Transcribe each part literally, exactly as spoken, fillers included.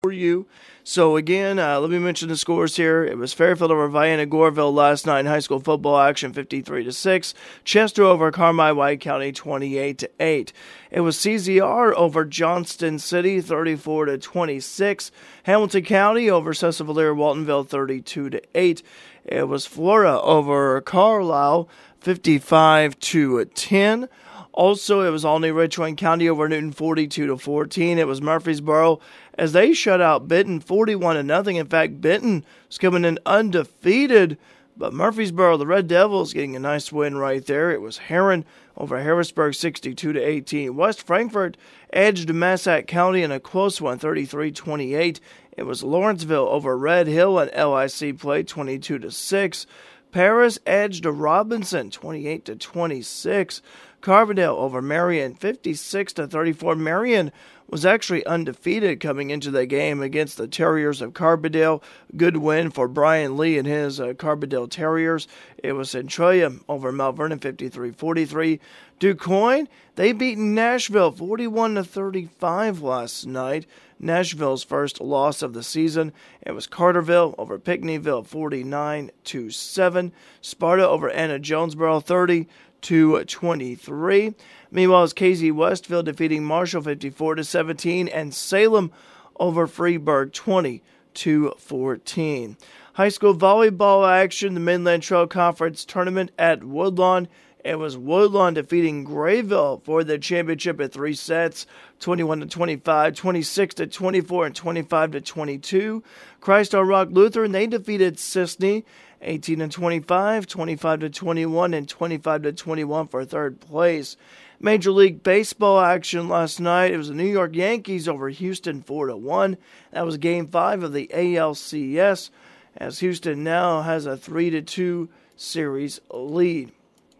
for you. So again, uh, let me mention the scores here. It was Fairfield over Vienna Goreville last night in high school football action, fifty-three to six. Chester over Carmi White County, twenty-eight to eight. It was C Z R over Johnston City, thirty-four to twenty-six. Hamilton County over Cecil Waltonville, thirty-two to eight. It was Flora over Carlisle, fifty-five to ten. Also, it was Albany Richland County over Newton, forty-two to fourteen. It was Murfreesboro as they shut out Benton, forty-one to nothing. In fact, Benton was coming in undefeated, but Murfreesboro, the Red Devils, getting a nice win right there. It was Heron over Harrisburg, sixty-two to eighteen. West Frankfort edged Massac County in a close one, thirty-three twenty-eight. It was Lawrenceville over Red Hill and L I C play, twenty-two to six. Paris edged Robinson, twenty-eight to twenty-six. Carbondale over Marion, fifty-six to thirty-four. Marion was actually undefeated coming into the game against the Terriers of Carbondale. Good win for Brian Lee and his uh, Carbondale Terriers. It was Centralia over Mount Vernon, fifty-three forty-three. DuQuoin, they beat Nashville, forty-one to thirty-five last night. Nashville's first loss of the season. It was Carterville over Pinckneyville, forty-nine to seven. Sparta over Anna Jonesboro, thirty to twenty-three. Meanwhile, it's K Z Westville defeating Marshall, fifty-four to seventeen, and Salem over Freeburg, twenty to fourteen. High school volleyball action, the Midland Trail Conference tournament at Woodlawn. It was Woodlawn defeating Grayville for the championship at three sets, twenty-one to twenty-five, twenty-six to twenty-four, and twenty-five to twenty-two. Christ Our Rock Lutheran, they defeated Sisney, eighteen to twenty-five, twenty-five to twenty-one, and twenty-five to twenty-one for third place. Major League Baseball action last night. It was the New York Yankees over Houston, four to one. That was Game five of the A L C S, as Houston now has a three to two series lead.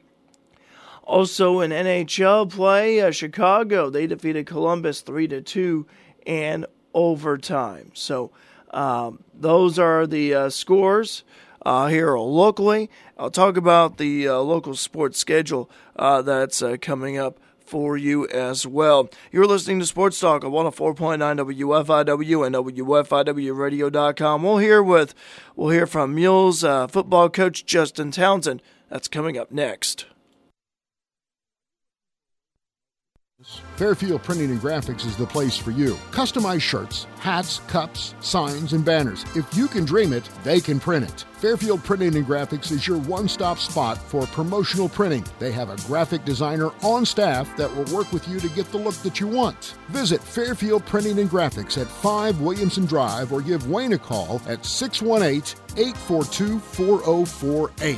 Also in N H L play, uh, Chicago, they defeated Columbus three to two in overtime. So um, those are the uh, scores uh, here locally. I'll talk about the uh, local sports schedule uh, that's uh, coming up for you as well. You're listening to Sports Talk on one oh four point nine W F I W and W F I W radio dot com. We'll hear with we'll hear from Mules uh, football coach Justin Townsend. That's coming up next. Fairfield Printing and Graphics is the place for you. Customized shirts, hats, cups, signs, and banners. If you can dream it, they can print it. Fairfield Printing and Graphics is your one-stop spot for promotional printing. They have a graphic designer on staff that will work with you to get the look that you want. Visit Fairfield Printing and Graphics at five Williamson Drive or give Wayne a call at six one eight, eight four two, four oh four eight.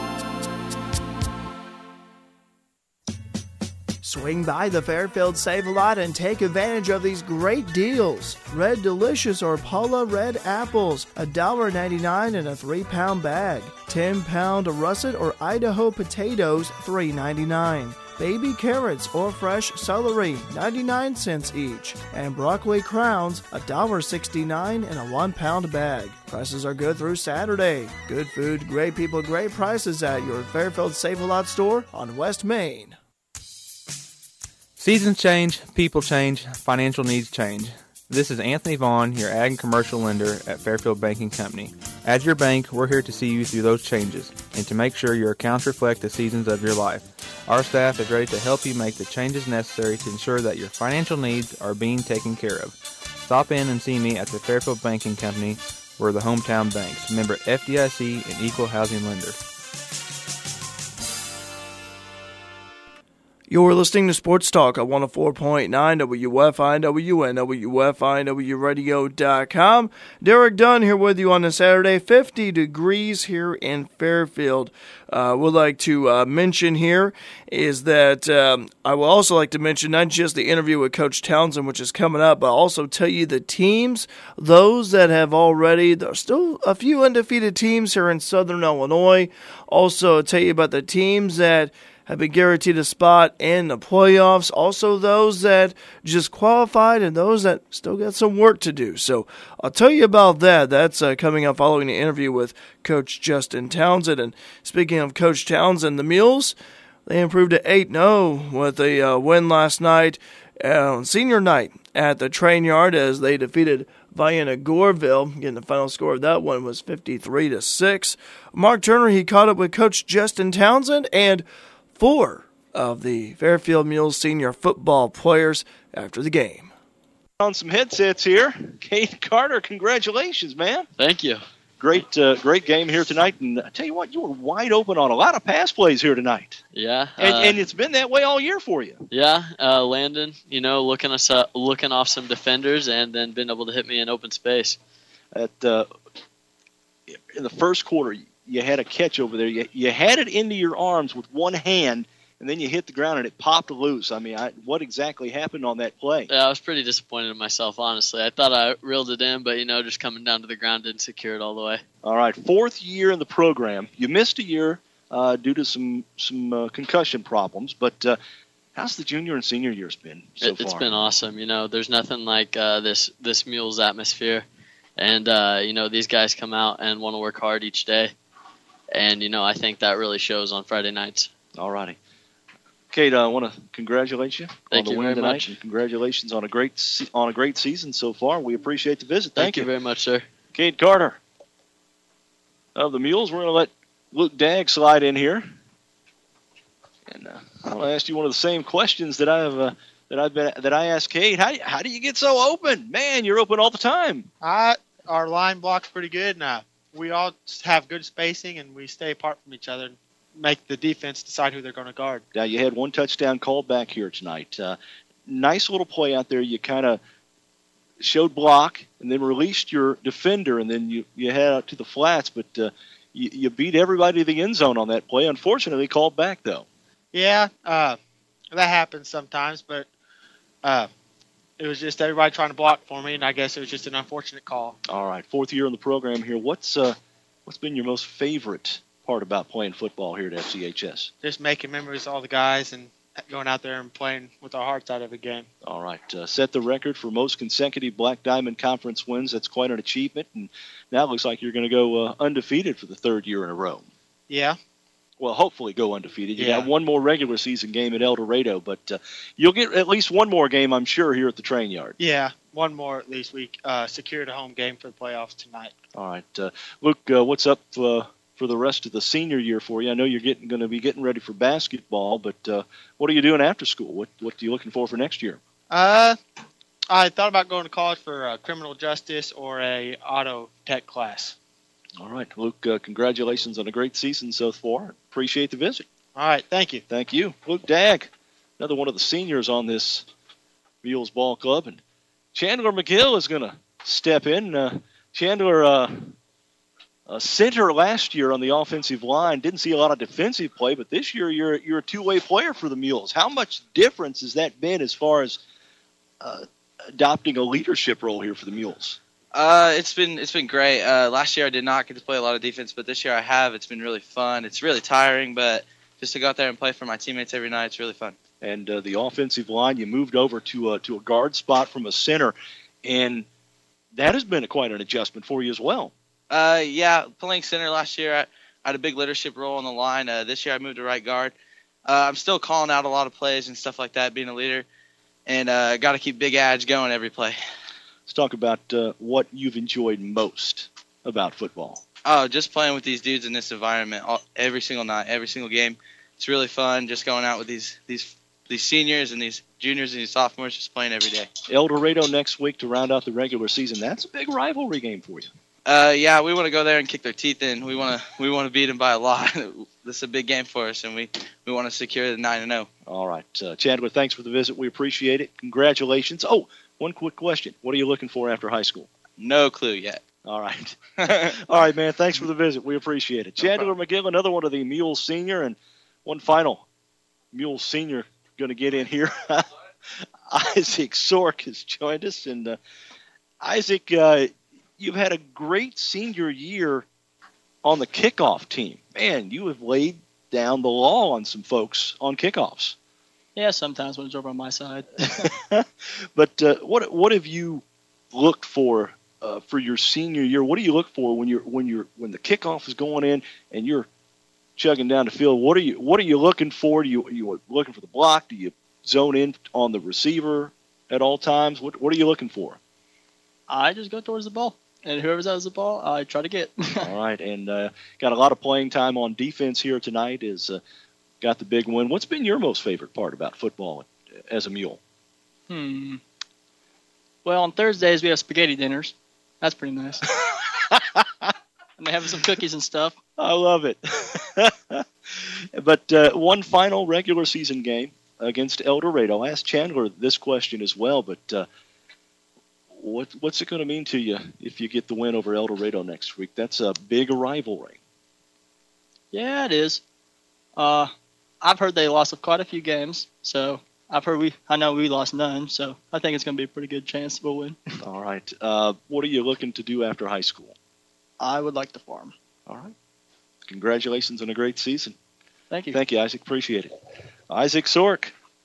Swing by the Fairfield Save-A-Lot and take advantage of these great deals. Red Delicious or Paula Red Apples, one dollar and ninety-nine cents in a three pound bag. ten pound russet or Idaho potatoes, three dollars and ninety-nine cents. Baby carrots or fresh celery, ninety-nine cents each. And broccoli crowns, one dollar and sixty-nine cents in a one pound bag. Prices are good through Saturday. Good food, great people, great prices at your Fairfield Save-A-Lot store on West Main. Seasons change, people change, financial needs change. This is Anthony Vaughn, your ag and commercial lender at Fairfield Banking Company. As your bank, we're here to see you through those changes and to make sure your accounts reflect the seasons of your life. Our staff is ready to help you make the changes necessary to ensure that your financial needs are being taken care of. Stop in and see me at the Fairfield Banking Company. We're the hometown banks, member F D I C and equal housing lender. You're listening to Sports Talk on one oh four point nine W F I W and W F I W radio dot com. Derek Dunn here with you on a Saturday. fifty degrees here in Fairfield. Uh, would like to uh, mention here is that um, I will also like to mention not just the interview with Coach Townsend, which is coming up, but also tell you the teams, those that have already, there's still a few undefeated teams here in Southern Illinois. Also tell you about the teams that have been guaranteed a spot in the playoffs. Also those that just qualified and those that still got some work to do. So I'll tell you about that. That's uh, coming up following the interview with Coach Justin Townsend. And speaking of Coach Townsend, the Mules, they improved to eight and oh with a uh, win last night on senior night at the Train Yard as they defeated Vienna Goreville. Again, the final score of that one was fifty-three to six. Mark Turner, he caught up with Coach Justin Townsend and four of the Fairfield Mules senior football players after the game. On some headsets here, Cade Carter, congratulations, man. Thank you. Great, uh, great game here tonight, and I tell you what, you were wide open on a lot of pass plays here tonight. Yeah, and, uh, and it's been that way all year for you. Yeah, uh, Landon, you know, looking us up, looking off some defenders, and then being able to hit me in open space. At uh, in the first quarter, you had a catch over there. You, you had it into your arms with one hand, and then you hit the ground and it popped loose. I mean, I, what exactly happened on that play? Yeah, I was pretty disappointed in myself, honestly. I thought I reeled it in, but, you know, just coming down to the ground didn't secure it all the way. All right, fourth year in the program. You missed a year uh, due to some some uh, concussion problems, but uh, how's the junior and senior years been so it, far? It's been awesome. You know, there's nothing like uh, this, this Mules atmosphere. And, uh, you know, these guys come out and want to work hard each day. And, you know, I think that really shows on Friday nights. All righty. Kate, I want to congratulate you Thank on the you win very tonight. much. And congratulations on a great se- on a great season so far. We appreciate the visit. Thank, Thank you you very much, sir. Kate Carter of the Mules. We're going to let Luke Dagg slide in here, and uh, I want to ask you one of the same questions that I've uh, that I've been that I asked Kate. How how do you get so open? Man, you're open all the time. I, our line block's pretty good, and uh, we all have good spacing, and we stay apart from each other and make the defense decide who they're going to guard. Now, you had one touchdown called back here tonight. Uh, nice little play out there. You kind of showed block and then released your defender, and then you, you head out to the flats, but uh, you, you beat everybody to the end zone on that play. Unfortunately, called back, though. Yeah, uh, that happens sometimes, but uh, it was just everybody trying to block for me, and I guess it was just an unfortunate call. All right, fourth year in the program here. What's uh, what's been your most favorite part about playing football here at F C H S? Just making memories with all the guys and going out there and playing with our hearts out of a game. All right, uh, set the record for most consecutive Black Diamond Conference wins. That's quite an achievement, and now it looks like you're going to go uh, undefeated for the third year in a row. Yeah. Well, hopefully go undefeated. You Yeah. got one more regular season game at El Dorado, but uh, you'll get at least one more game, I'm sure, here at the Train Yard. Yeah, one more at least. We uh, secured a home game for the playoffs tonight. All right, uh, Luke, uh, what's up uh, for the rest of the senior year for you? I know you're getting going to be getting ready for basketball, but uh, what are you doing after school? What what are you looking for for next year? Uh, I thought about going to college for uh, criminal justice or a auto tech class. All right, Luke, uh, congratulations on a great season so far. Appreciate the visit. All right, thank you. Thank you. Luke Dagg, another one of the seniors on this Mules Ball Club. And Chandler McGill is going to step in. Uh, Chandler, uh, uh, center last year on the offensive line, didn't see a lot of defensive play, but this year you're, you're a two-way player for the Mules. How much difference has that been as far as uh, adopting a leadership role here for the Mules? Uh, it's been it's been great. Uh, last year I did not get to play a lot of defense, but this year I have. It's been really fun. It's really tiring, but just to go out there and play for my teammates every night, it's really fun. And uh, the offensive line, you moved over to a, to a guard spot from a center, and that has been a, quite an adjustment for you as well. Uh, yeah, playing center last year, I, I had a big leadership role on the line. Uh, this year I moved to right guard. Uh, I'm still calling out a lot of plays and stuff like that, being a leader, and uh, got to keep Big Adge going every play. Let's talk about uh, what you've enjoyed most about football. Oh, just playing with these dudes in this environment all, every single night, every single game. It's really fun just going out with these these these seniors and these juniors and these sophomores, just playing every day. El Dorado next week to round out the regular season. That's a big rivalry game for you. Uh, yeah, we want to go there and kick their teeth in. We want to we want to beat them by a lot. This is a big game for us, and we, we want to secure the nine and zero. All right, uh, Chandler, thanks for the visit. We appreciate it. Congratulations. Oh, one quick question: what are you looking for after high school? No clue yet. All right. All right, man. Thanks for the visit. We appreciate it. Chandler McGill, another one of the Mules senior, and one final Mules senior going to get in here. Isaac Sork has joined us, and uh, Isaac, uh, you've had a great senior year on the kickoff team. Man, you have laid down the law on some folks on kickoffs. Yeah, sometimes when it's over on my side. But uh, what what have you looked for uh, for your senior year? What do you look for when you're when you're when the kickoff is going in and you're chugging down the field? What are you what are you looking for? Do you are you looking for the block? Do you zone in on the receiver at all times? What what are you looking for? I just go towards the ball, and whoever's has the ball, I try to get. All right, and uh, got a lot of playing time on defense here tonight. Is uh, got the big win. What's been your most favorite part about football as a Mule? Hmm. Well, on Thursdays we have spaghetti dinners. That's pretty nice. And they have some cookies and stuff. I love it. But uh, one final regular season game against El Dorado. I asked Chandler this question as well, but uh, what, what's it going to mean to you if you get the win over El Dorado next week? That's a big rivalry. Yeah, it is. Uh, I've heard they lost quite a few games, so I've heard we. I know we lost none, so I think it's going to be a pretty good chance we'll win. All right. Uh, what are you looking to do after high school? I would like to farm. All right. Congratulations on a great season. Thank you. Thank you, Isaac. Appreciate it. Isaac Sork.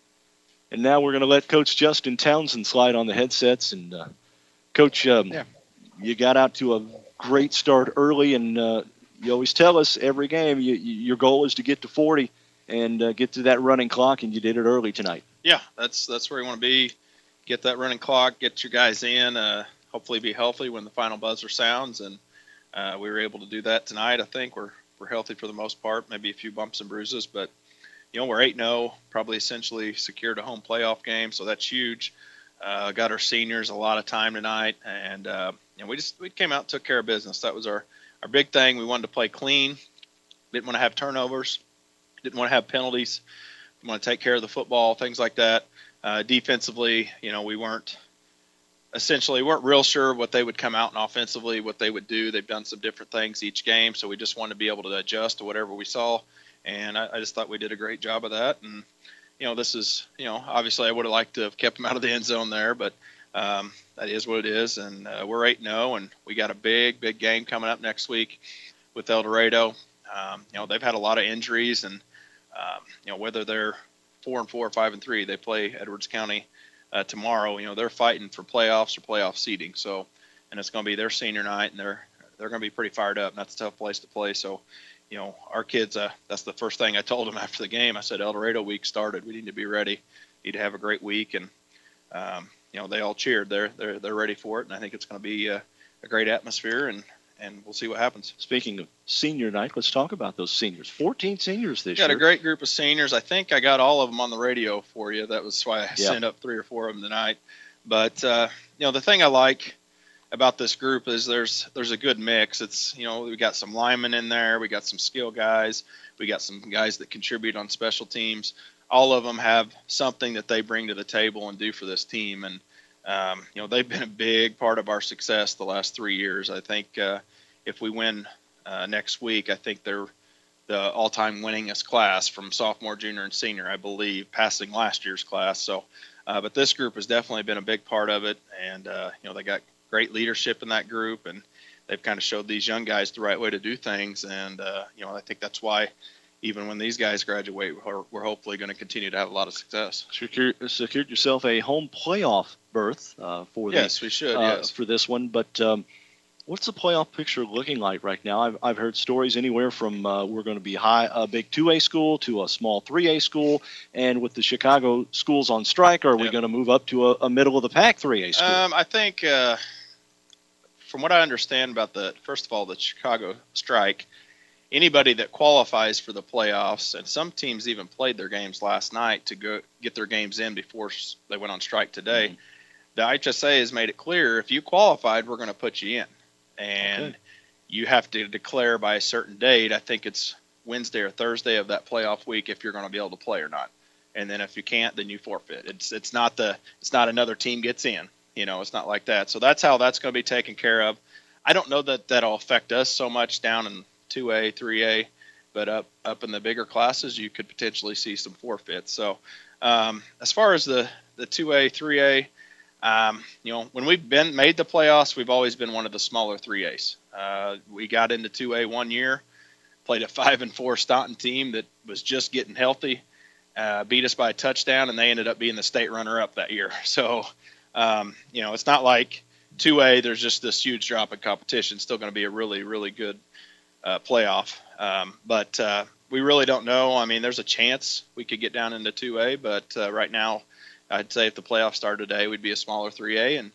And now we're going to let Coach Justin Townsend slide on the headsets. And, uh, Coach, um, Yeah. you got out to a great start early, and uh, you always tell us every game you, you, your goal is to get to forty and uh, get to that running clock, and you did it early tonight. Yeah, that's that's where you want to be. Get that running clock, get your guys in, uh, hopefully be healthy when the final buzzer sounds, and uh, we were able to do that tonight. I think we're we're healthy for the most part, maybe a few bumps and bruises, but you know we're eight and oh, probably essentially secured a home playoff game, so that's huge. Uh, got our seniors a lot of time tonight, and uh, you know we just we came out and took care of business. That was our our big thing. We wanted to play clean, didn't want to have turnovers, didn't want to have penalties. We want to take care of the football, things like that. Uh, defensively, you know, we weren't essentially weren't real sure what they would come out and offensively, what they would do. They've done some different things each game, so we just wanted to be able to adjust to whatever we saw. And I, I just thought we did a great job of that. And you know, this is, you know, obviously I would have liked to have kept them out of the end zone there, but um, that is what it is. And uh, we're eight and oh, and we got a big, big game coming up next week with El Dorado. Um, you know, they've had a lot of injuries, and um, you know, whether they're four and four or five and three, they play Edwards County uh, tomorrow. You know, they're fighting for playoffs or playoff seeding. So, and it's going to be their senior night, and they're they're going to be pretty fired up. And that's a tough place to play. So, you know, our kids, uh, that's the first thing I told them after the game. I said, El Dorado week started. We need to be ready. Need to have a great week. And, um, you know, they all cheered. They're, they're, they're ready for it. And I think it's going to be a, a great atmosphere, and, and we'll see what happens. Speaking of senior night, let's talk about those seniors. fourteen seniors this got year. Got a great group of seniors. I think I got all of them on the radio for you. That was why I yeah. sent up three or four of them tonight. But, uh, you know, the thing I like about this group is there's there's a good mix. It's, you know, we got some linemen in there, we got some skill guys, we got some guys that contribute on special teams. All of them have something that they bring to the table and do for this team, and um, you know, they've been a big part of our success the last three years. I think uh, if we win uh, next week, I think they're the all-time winningest class from sophomore, junior, and senior, I believe, passing last year's class. So, uh, but this group has definitely been a big part of it, and uh, you know, they got great leadership in that group, and they've kind of showed these young guys the right way to do things. And, uh, you know, I think that's why even when these guys graduate, we're, we're hopefully going to continue to have a lot of success. Secured, secured yourself a home playoff berth uh, for yes, the, we should, uh, yes. for this one. But um, what's the playoff picture looking like right now? I've, I've heard stories anywhere from uh, we're going to be high, a big two A school to a small three A school. And with the Chicago schools on strike, are we yep. going to move up to a, a middle-of-the-pack three A school? Um, I think uh, – from what I understand about the, first of all, the Chicago strike, anybody that qualifies for the playoffs, and some teams even played their games last night to go get their games in before they went on strike today. Mm-hmm. The H S A has made it clear, if you qualified, we're going to put you in. And okay. you have to declare by a certain date. I think it's Wednesday or Thursday of that playoff week if you're going to be able to play or not. And then if you can't, then you forfeit. It's it's not the it's not another team gets in. You know, it's not like that. So that's how that's going to be taken care of. I don't know that that'll affect us so much down in two A, three A, but up up in the bigger classes, you could potentially see some forfeits. So um, as far as the, the two A, three A, um, you know, when we've been made the playoffs, we've always been one of the smaller three A's. Uh, we got into two A one year, played a five and four Staunton team that was just getting healthy, uh, beat us by a touchdown, and they ended up being the state runner-up that year. So Um, you know, it's not like two A, there's just this huge drop in competition. It's still going to be a really, really good uh, playoff. Um, but uh, we really don't know. I mean, there's a chance we could get down into two A, but uh, right now I'd say if the playoffs started today, we'd be a smaller three A. And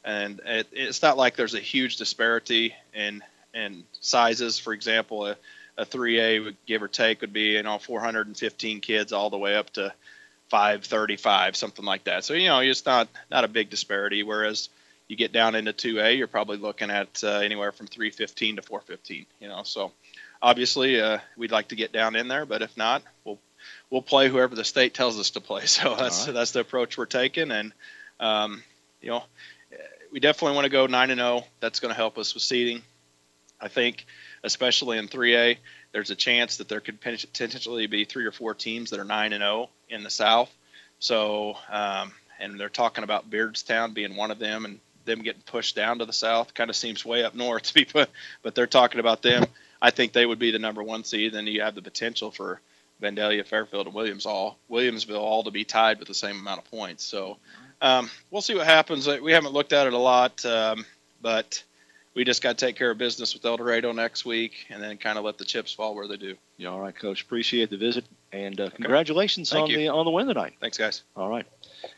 and it, it's not like there's a huge disparity in in sizes. For example, a, a three A would give or take would be, you know, four hundred fifteen kids all the way up to five thirty-five, something like that. So, you know, it's not not a big disparity. Whereas you get down into two A, you're probably looking at uh, anywhere from three fifteen to four fifteen. You know, so obviously uh, we'd like to get down in there, but if not, we'll we'll play whoever the state tells us to play. So that's right. That's the approach we're taking, and um, you know, we definitely want to go nine and zero. That's going to help us with seeding. I think, especially in three A, there's a chance that there could potentially be three or four teams that are nine and zero in the South. So, um, and they're talking about Beardstown being one of them, and them getting pushed down to the South. Kind of seems way up north to be put, but they're talking about them. I think they would be the number one seed. Then you have the potential for Vandalia, Fairfield, and Williams all Williamsville all to be tied with the same amount of points. So um, we'll see what happens. We haven't looked at it a lot, um, but we just got to take care of business with El Dorado next week, and then kind of let the chips fall where they do. Yeah, all right, Coach. Appreciate the visit, and uh, congratulations Thank on you. the on the win tonight. Thanks, guys. All right.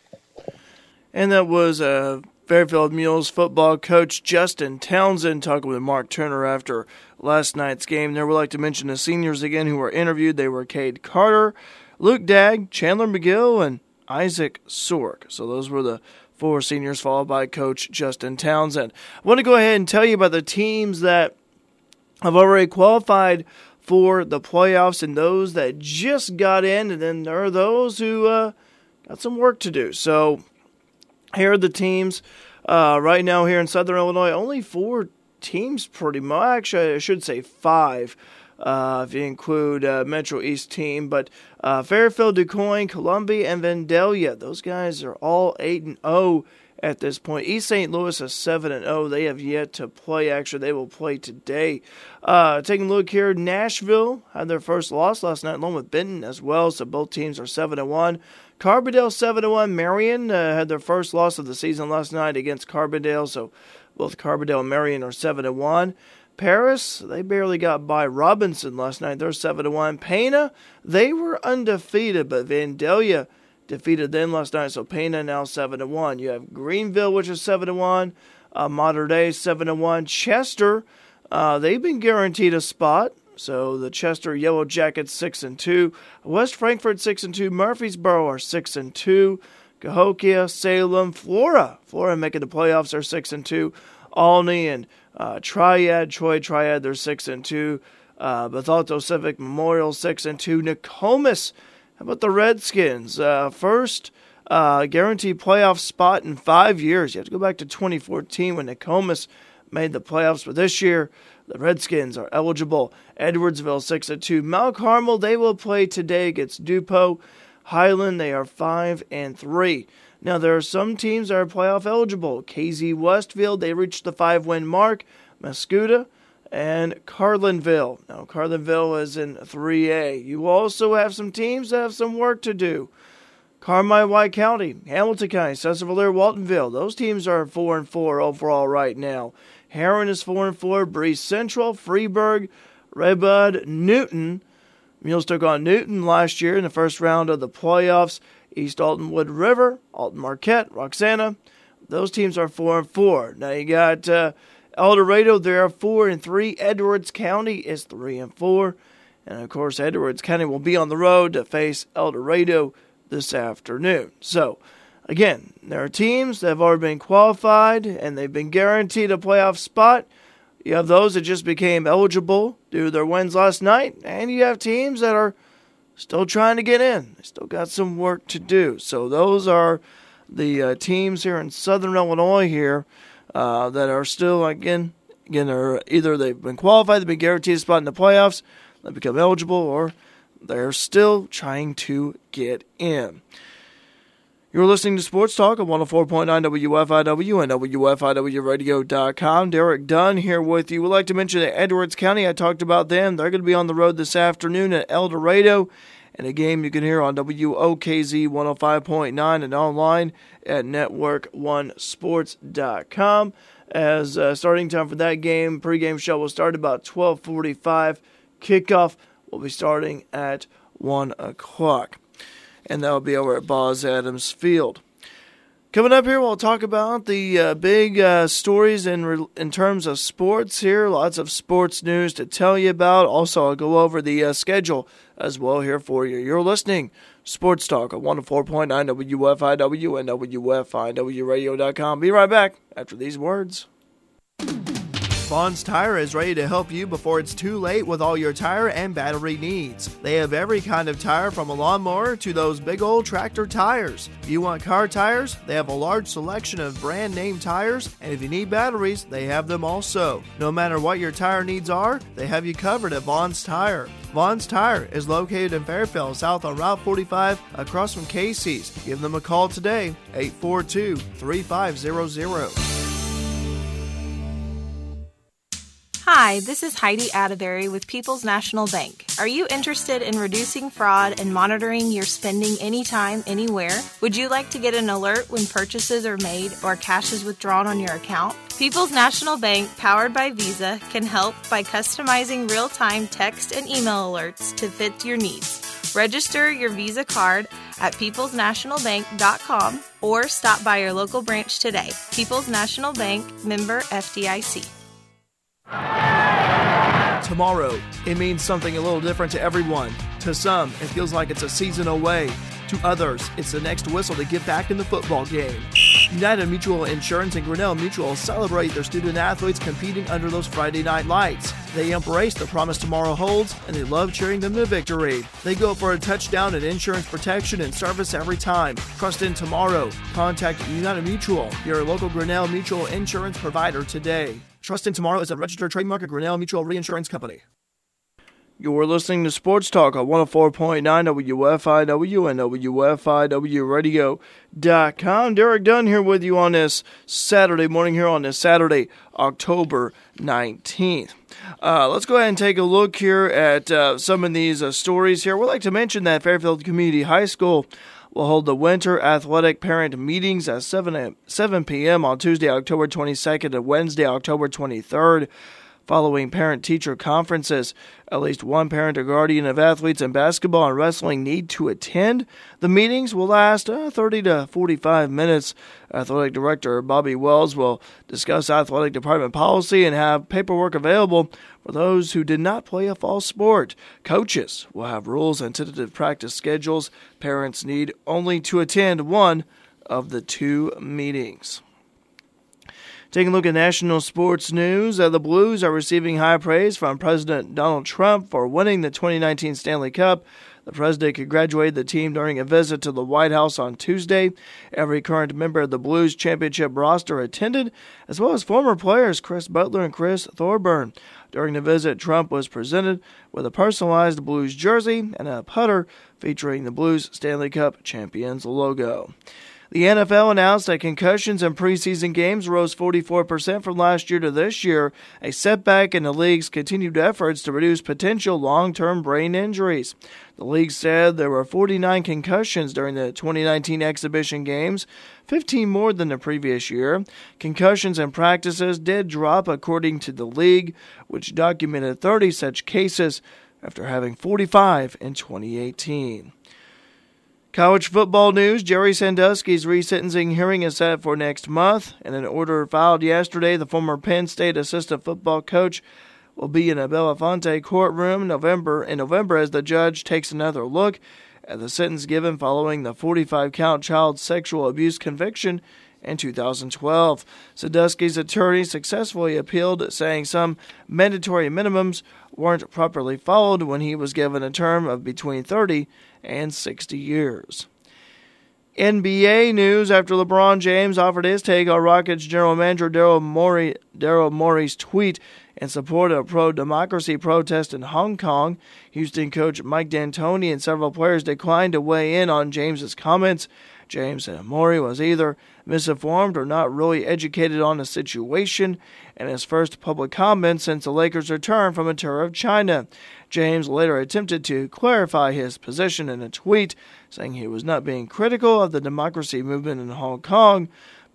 And that was uh, Fairfield Mules football coach Justin Townsend talking with Mark Turner after last night's game. There, we'd like to mention the seniors again who were interviewed. They were Cade Carter, Luke Dagg, Chandler McGill, and Isaac Sork. So those were the four seniors, followed by Coach Justin Townsend. I want to go ahead and tell you about the teams that have already qualified for the playoffs and those that just got in, and then there are those who uh, got some work to do. So here are the teams uh, right now here in Southern Illinois. Only four teams pretty much. Actually, I should say five uh, if you include uh, Metro East team. But uh, Fairfield, DuQuoin, Columbia, and Vandalia, those guys are all eight and oh at this point. East Saint Louis is seven and oh. They have yet to play. Actually, they will play today. Uh, taking a look here, Nashville had their first loss last night, along with Benton as well. So both teams are seven and one. Carbondale seven and one. Marion uh, had their first loss of the season last night against Carbondale. So both Carbondale and Marion are seven and one. Paris, they barely got by Robinson last night. They're seven and one. Pana, they were undefeated, but Vandalia defeated them last night. So Pana now seven and one. You have Greenville, which is seven and one. Uh, Mater Dei seven and one. Chester, uh, they've been guaranteed a spot. So the Chester Yellow Jackets six and two. West Frankfort six and two. Murfreesboro are six and two. Cahokia, Salem, Flora. Flora making the playoffs are six and two. Alney and uh, Triad, Troy Triad, they're six and two. Uh, Bethalto Civic Memorial six and two. Nokomis, how about the Redskins? Uh, first uh, guaranteed playoff spot in five years. You have to go back to twenty fourteen when Nokomis made the playoffs, but this year the Redskins are eligible. Edwardsville six and two. Mount Carmel, they will play today against DuPo. Highland, they are five and three. Now there are some teams that are playoff eligible. K Z Westfield, they reached the five-win mark. Mascoutah and Carlinville. Now Carlinville is in three A. You also have some teams that have some work to do. Carmi White County, Hamilton County, Cesar-Valera, Waltonville. Those teams are four and four overall right now. Heron is four and four. Breeze Central, Freeburg, Redbud, Newton. Mules took on Newton last year in the first round of the playoffs. East Alton Wood River, Alton Marquette, Roxana. Those teams are four and four. Now you got uh, El Dorado. They are four and three. Edwards County is three and four, and of course Edwards County will be on the road to face El Dorado this afternoon. So, again, there are teams that have already been qualified and they've been guaranteed a playoff spot. You have those that just became eligible due to their wins last night, and you have teams that are still trying to get in. They still got some work to do. So those are the uh, teams here in Southern Illinois here uh, that are still, again, again, are either they've been qualified, they've been guaranteed a spot in the playoffs, they become eligible, or they're still trying to get in. You're listening to Sports Talk on one oh four point nine W F I W and W F I W radio dot com. Derek Dunn here with you. We'd like to mention that Edwards County, I talked about them. They're going to be on the road this afternoon at El Dorado, and a game you can hear on W O K Z one oh five point nine and online at network one sports dot com. As uh, starting time for that game, pregame show will start about twelve forty-five. Kickoff will be starting at one o'clock. And that will be over at Boz Adams Field. Coming up here, we'll talk about the uh, big uh, stories in re- in terms of sports here. Lots of sports news to tell you about. Also, I'll go over the uh, schedule as well here for you. You're listening Sports Talk on one oh four point nine W F I W and W F I W radio dot com. Be right back after these words. Vaughn's Tire is ready to help you before it's too late with all your tire and battery needs. They have every kind of tire from a lawnmower to those big old tractor tires. If you want car tires, they have a large selection of brand name tires, and if you need batteries, they have them also. No matter what your tire needs are, they have you covered at Vaughn's Tire. Vaughn's Tire is located in Fairfield, south on Route forty-five, across from Casey's. Give them a call today, eight four two, three five zero zero. Hi, this is Heidi Atterbury with People's National Bank. Are you interested in reducing fraud and monitoring your spending anytime, anywhere? Would you like to get an alert when purchases are made or cash is withdrawn on your account? People's National Bank, powered by Visa, can help by customizing real-time text and email alerts to fit your needs. Register your Visa card at peoples national bank dot com or stop by your local branch today. People's National Bank, member F D I C. Tomorrow, it means something a little different to everyone. To some, it feels like it's a season away. To others, it's the next whistle to get back in the football game. United Mutual Insurance and Grinnell Mutual celebrate their student athletes competing under those Friday night lights. They embrace the promise tomorrow holds, and they love cheering them to victory. They go for a touchdown in insurance protection and service every time. Trust in tomorrow. Contact United Mutual, your local Grinnell Mutual Insurance provider today. Trust in Tomorrow is a registered trademark of Grinnell Mutual Reinsurance Company. You're listening to Sports Talk on one oh four point nine W F I W and W F I W radio dot com. Derek Dunn here with you on this Saturday morning, here on this Saturday, October nineteenth. Uh, let's go ahead and take a look here at uh, some of these uh, stories here. We'd like to mention that Fairfield Community High School will hold the Winter Athletic Parent Meetings at seven p.m. on Tuesday, October twenty-second and Wednesday, October twenty-third. Following parent-teacher conferences, at least one parent or guardian of athletes in basketball and wrestling need to attend. The meetings will last uh, thirty to forty-five minutes. Athletic Director Bobby Wells will discuss athletic department policy and have paperwork available for those who did not play a fall sport. Coaches will have rules and tentative practice schedules. Parents need only to attend one of the two meetings. Taking a look at national sports news, uh, the Blues are receiving high praise from President Donald Trump for winning the twenty nineteen Stanley Cup. The president congratulated the team during a visit to the White House on Tuesday. Every current member of the Blues championship roster attended, as well as former players Chris Butler and Chris Thorburn. During the visit, Trump was presented with a personalized Blues jersey and a putter featuring the Blues Stanley Cup champions logo. The N F L announced that concussions in preseason games rose forty-four percent from last year to this year, a setback in the league's continued efforts to reduce potential long-term brain injuries. The league said there were forty-nine concussions during the twenty nineteen exhibition games, fifteen more than the previous year. Concussions in practices did drop according to the league, which documented thirty such cases after having forty-five in twenty eighteen. College football news, Jerry Sandusky's resentencing hearing is set for next month. In an order filed yesterday, the former Penn State assistant football coach will be in a Belafonte courtroom November in November as the judge takes another look at the sentence given following the forty-five count child sexual abuse conviction in two thousand twelve. Sandusky's attorney successfully appealed, saying some mandatory minimums weren't properly followed when he was given a term of between thirty and sixty years. N B A news, after LeBron James offered his take on Rockets general manager Daryl Morey, Daryl Morey's tweet in support of pro-democracy protest in Hong Kong, Houston coach Mike D'Antoni and several players declined to weigh in on James's comments. James said Morey was either misinformed or not really educated on the situation in his first public comment since the Lakers' return from a tour of China. James later attempted to clarify his position in a tweet, saying he was not being critical of the democracy movement in Hong Kong,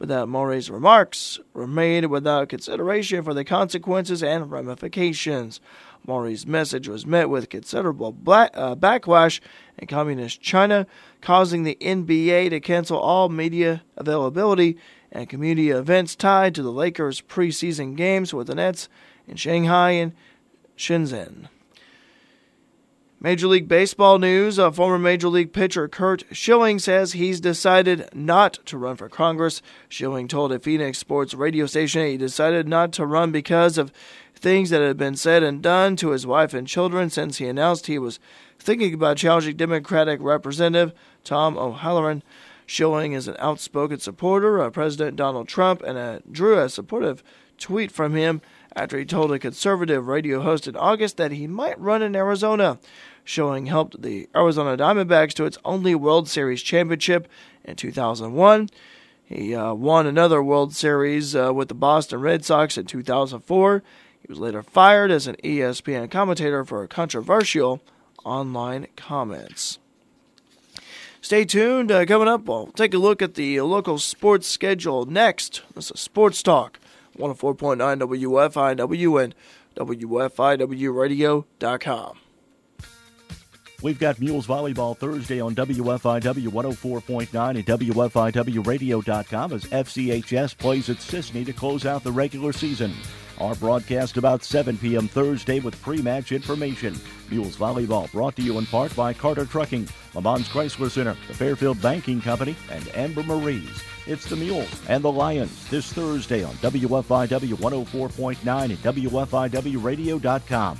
but that Maury's remarks were made without consideration for the consequences and ramifications. Maury's message was met with considerable black, uh, backlash in communist China, causing the N B A to cancel all media availability and community events tied to the Lakers' preseason games with the Nets in Shanghai and Shenzhen. Major League Baseball news. Uh, former Major League pitcher Curt Schilling says he's decided not to run for Congress. Schilling told a Phoenix sports radio station he decided not to run because of things that had been said and done to his wife and children since he announced he was thinking about challenging Democratic Representative Tom O'Halloran. Schilling is an outspoken supporter of President Donald Trump and uh, drew a supportive tweet from him after he told a conservative radio host in August that he might run in Arizona. Schilling helped the Arizona Diamondbacks to its only World Series championship in two thousand one. He uh, won another World Series uh, with the Boston Red Sox in two thousand four. He was later fired as an E S P N commentator for controversial online comments. Stay tuned. Uh, coming up, we'll take a look at the local sports schedule next. This is Sports Talk, one oh four point nine W F I W and W F I W radio dot com. We've got Mules Volleyball Thursday on W F I W one oh four point nine and W F I W radio dot com as F C H S plays at Sisney to close out the regular season. Our broadcast about seven p.m. Thursday with pre-match information. Mules Volleyball brought to you in part by Carter Trucking, Le Mans Chrysler Center, the Fairfield Banking Company, and Amber Marie's. It's the Mules and the Lions this Thursday on W F I W one oh four point nine and W F I W radio dot com.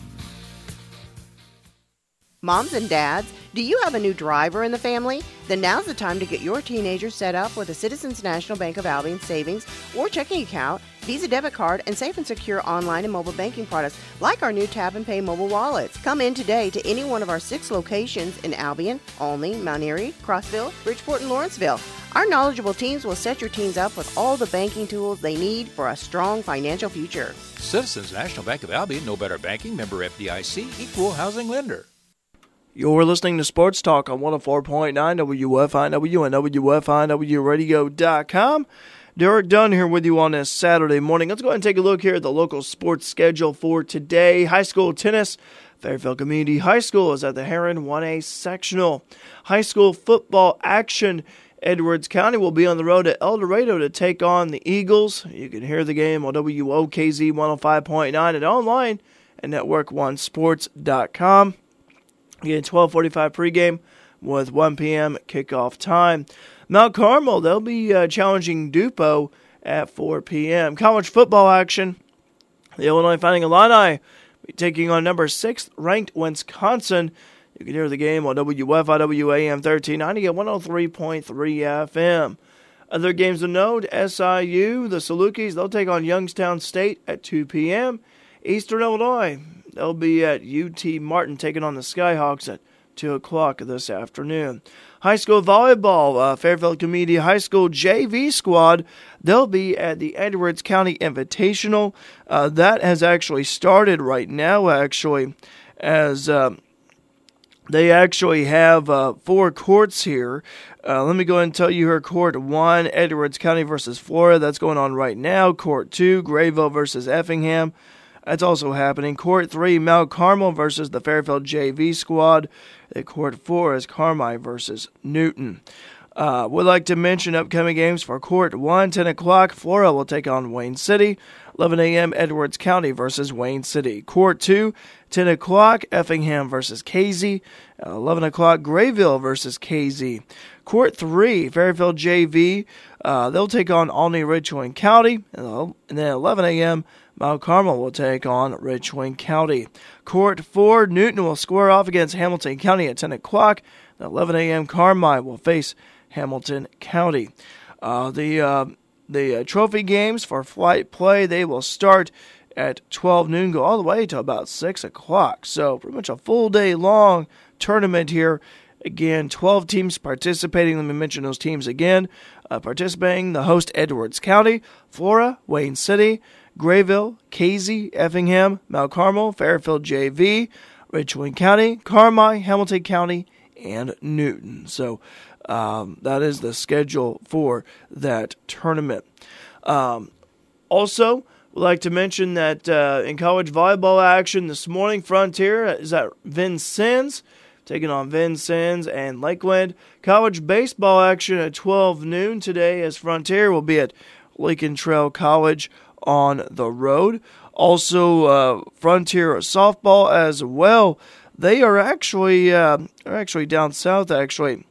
Moms and dads, do you have a new driver in the family? Then now's the time to get your teenager set up with a Citizens National Bank of Albion savings or checking account, Visa debit card, and safe and secure online and mobile banking products like our new Tap and Pay mobile wallets. Come in today to any one of our six locations in Albion, Olney, Mount Airy, Crossville, Bridgeport, and Lawrenceville. Our knowledgeable teams will set your teens up with all the banking tools they need for a strong financial future. Citizens National Bank of Albion, no better banking, member F D I C, equal housing lender. You're listening to Sports Talk on one oh four point nine W F I W and W F I W radio dot com. Derek Dunn here with you on this Saturday morning. Let's go ahead and take a look here at the local sports schedule for today. High school tennis. Fairfield Community High School is at the Heron one A sectional. High school football action. Edwards County will be on the road at El Dorado to take on the Eagles. You can hear the game on W O K Z one oh five point nine and online at network one sports dot com. Again, twelve forty-five pregame with one p.m. kickoff time. Mount Carmel, they'll be uh, challenging Dupo at four p.m. College football action. The Illinois Fighting Illini will be taking on number six ranked Wisconsin. You can hear the game on W F I W A M thirteen ninety at one oh three point three F M. Other games to note, S I U, the Salukis, they'll take on Youngstown State at two p.m. Eastern Illinois, they'll be at U T Martin taking on the Skyhawks at two o'clock this afternoon. High school volleyball, uh, Fairfield Community High School J V squad, they'll be at the Edwards County Invitational. Uh, that has actually started right now, actually, as uh, they actually have uh, four courts here. Uh, let me go ahead and tell you here. Court one, Edwards County versus Flora. That's going on right now. Court two, Grayville versus Effingham. That's also happening. Court three, Mount Carmel versus the Fairfield J V squad. At Court four is Carmi versus Newton. Uh, would like to mention upcoming games for Court one, ten o'clock, Flora will take on Wayne City. eleven a.m., Edwards County versus Wayne City. Court two, ten o'clock, Effingham versus K Z. eleven o'clock, Grayville versus K Z. Court three, Fairfield J V, uh, they'll take on Olney Richland County. And then eleven a.m., Mount Carmel will take on Richland County. Court four, Newton will square off against Hamilton County at ten o'clock. At eleven a.m., Carmi will face Hamilton County. Uh, the uh, the uh, trophy games for flight play, they will start at twelve noon, go all the way to about six o'clock. So pretty much a full day long tournament here. Again, twelve teams participating. Let me mention those teams again. Uh, participating, the host Edwards County, Flora, Wayne City, Grayville, K Z, Effingham, Mount Carmel, Fairfield J V, Richland County, Carmi, Hamilton County, and Newton. So Um, that is the schedule for that tournament. Um, also, we'd like to mention that uh, in college volleyball action this morning, Frontier is at Vincennes, taking on Vincennes and Lakeland. College baseball action at twelve noon today, as Frontier will be at Lincoln Trail College on the road. Also, uh, Frontier softball as well. They are actually uh, are actually down south, actually,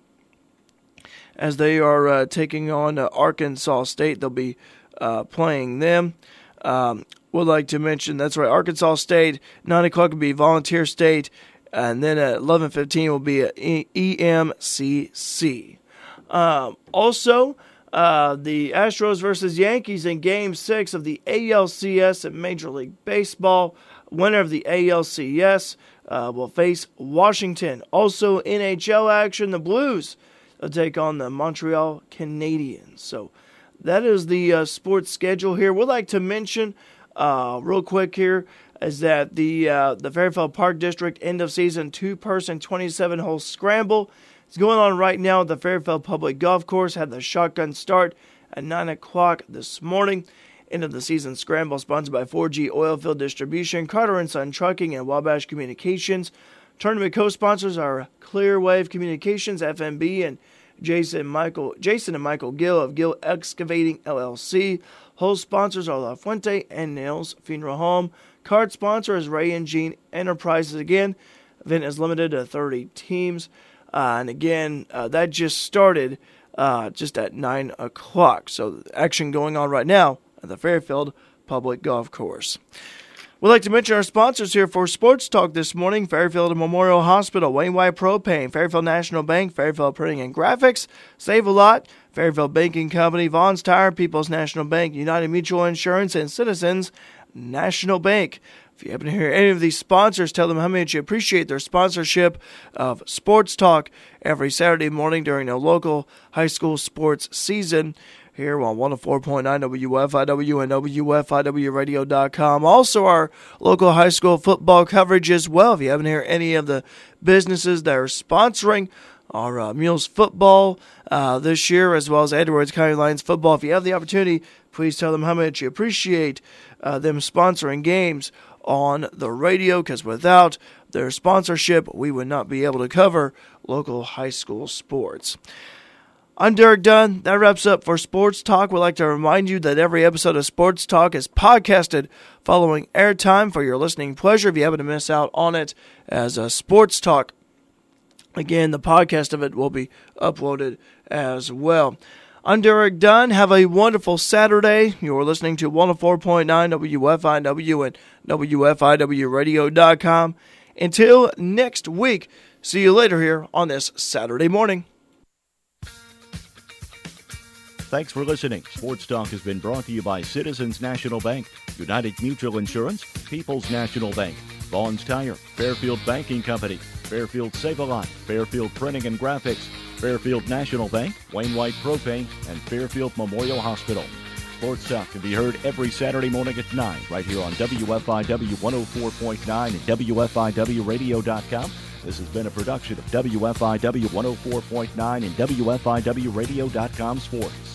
as they are uh, taking on uh, Arkansas State. They'll be uh, playing them. Um, would like to mention, that's right, Arkansas State, nine o'clock will be Volunteer State, and then at eleven fifteen will be at E M C C. Um, also, uh, the Astros versus Yankees in Game six of the A L C S at Major League Baseball. Winner of the A L C S uh, will face Washington. Also, N H L action, the Blues will take on the Montreal Canadiens. So that is the uh, sports schedule here. We'd like to mention uh, real quick here is that the uh, the Fairfield Park District end of season two-person twenty-seven hole scramble is going on right now at the Fairfield Public Golf Course. Had the shotgun start at nine o'clock this morning. End of the season scramble sponsored by four G Oilfield Distribution, Carter and Son Trucking, and Wabash Communications. Tournament co-sponsors are Clearwave Communications, F M B, and Jason Michael Jason and Michael Gill of Gill Excavating L L C. Hole sponsors are La Fuente and Nails Funeral Home. Card sponsor is Ray and Jean Enterprises. Again, event is limited to thirty teams. Uh, and again, uh, that just started uh, just at nine o'clock. So action going on right now at the Fairfield Public Golf Course. We'd like to mention our sponsors here for Sports Talk this morning: Fairfield Memorial Hospital, Wayne White Propane, Fairfield National Bank, Fairfield Printing and Graphics, Save a Lot, Fairfield Banking Company, Vaughn's Tire, People's National Bank, United Mutual Insurance, and Citizens National Bank. If you happen to hear any of these sponsors, tell them how much you appreciate their sponsorship of Sports Talk every Saturday morning during the local high school sports season here on one oh four point nine W F I W and W F I W radio dot com. Also, our local high school football coverage as well. If you haven't heard any of the businesses that are sponsoring our uh, Mules football uh, this year, as well as Edwards County Lions football, if you have the opportunity, please tell them how much you appreciate uh, them sponsoring games on the radio, because without their sponsorship, we would not be able to cover local high school sports. I'm Derek Dunn. That wraps up for Sports Talk. We'd like to remind you that every episode of Sports Talk is podcasted following airtime for your listening pleasure if you happen to miss out on it as a Sports Talk. Again, the podcast of it will be uploaded as well. I'm Derek Dunn. Have a wonderful Saturday. You're listening to one oh four point nine W F I W and W F I W radio dot com. Until next week, see you later here on this Saturday morning. Thanks for listening. Sports Talk has been brought to you by Citizens National Bank, United Mutual Insurance, People's National Bank, Vaughn's Tire, Fairfield Banking Company, Fairfield Save-A-Lot, Fairfield Printing and Graphics, Fairfield National Bank, Wayne White Propane, and Fairfield Memorial Hospital. Sports Talk can be heard every Saturday morning at nine right here on W F I W one oh four point nine and W F I W radio dot com. This has been a production of W F I W one oh four point nine and W F I W radio dot com Sports.